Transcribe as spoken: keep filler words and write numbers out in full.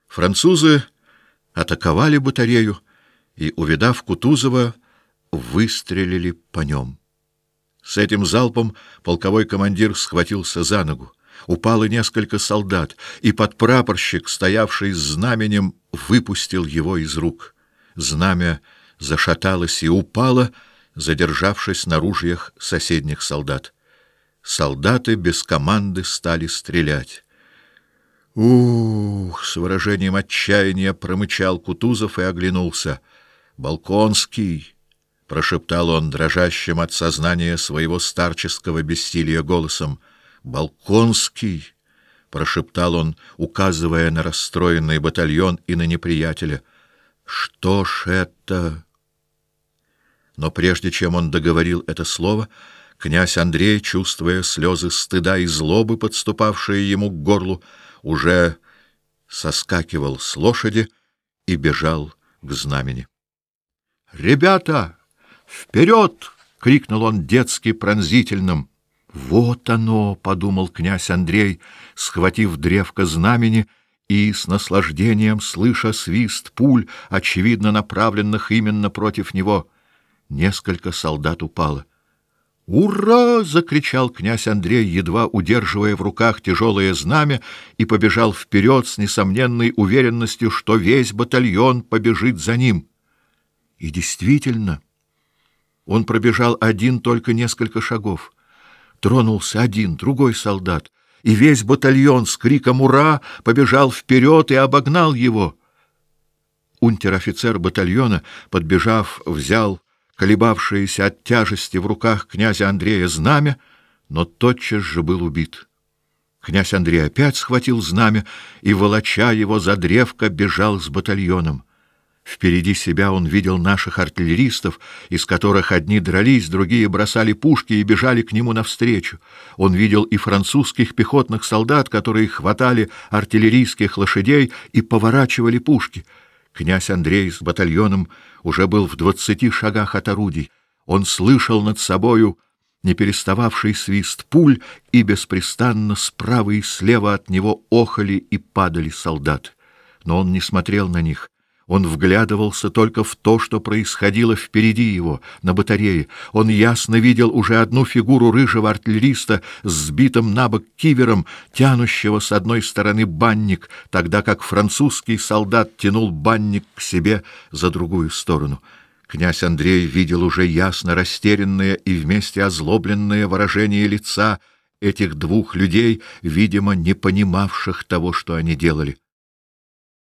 Французы атаковали батарею и, увидав Кутузова, выстрелили по нем. С этим залпом полковой командир схватился за ногу. Упало несколько солдат, и подпрапорщик, стоявший с знаменем, выпустил его из рук. Знамя зашаталось и упало, задержавшись на ружьях соседних солдат. Солдаты без команды стали стрелять. «Ух!» — с выражением отчаяния промычал Кутузов и оглянулся. «Болконский!» — прошептал он дрожащим от сознания своего старческого бессилия голосом. «Болконский!» — прошептал он, указывая на расстроенный батальон и на неприятеля. «Что ж это?» Но прежде чем он договорил это слово, князь Андрей, чувствуя слезы стыда и злобы, подступавшие ему к горлу, уже соскакивал с лошади и бежал к знамени. «Ребята, вперед!» — крикнул он детски пронзительным. «Вот оно!» — подумал князь Андрей, схватив древко знамени и с наслаждением слыша свист пуль, очевидно направленных именно против него. Несколько солдат упало. «Ура!» — закричал князь Андрей, едва удерживая в руках тяжелое знамя, и побежал вперед с несомненной уверенностью, что весь батальон побежит за ним. И действительно, он пробежал один только несколько шагов. Тронулся один, другой солдат, и весь батальон с криком «Ура!» побежал вперед и обогнал его. Унтер-офицер батальона, подбежав, взял колебавшееся от тяжести в руках князя Андрея знамя, но тотчас же был убит. Князь Андрей опять схватил знамя и, волоча его за древко, бежал с батальоном. Впереди себя он видел наших артиллеристов, из которых одни дрались, другие бросали пушки и бежали к нему навстречу. Он видел и французских пехотных солдат, которые хватали артиллерийских лошадей и поворачивали пушки. Князь Андрей с батальоном уже был в двадцати шагах от орудий. Он слышал над собою не перестававший свист пуль, и беспрестанно справа и слева от него охали и падали солдаты. Но он не смотрел на них. Он вглядывался только в то, что происходило впереди его, на батарее. Он ясно видел уже одну фигуру рыжего артиллериста с сбитым на бок кивером, тянущего с одной стороны банник, тогда как французский солдат тянул банник к себе за другую сторону. Князь Андрей видел уже ясно растерянное и вместе озлобленное выражение лица этих двух людей, видимо, не понимавших того, что они делали.